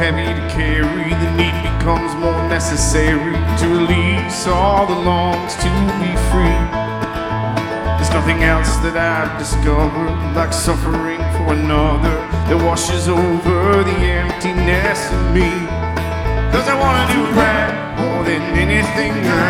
heavy to carry, the need becomes more necessary to release all the longs to be free. There's nothing else that I've discovered like suffering for another that washes over the emptiness of me. 'Cause I wanna do right more than anything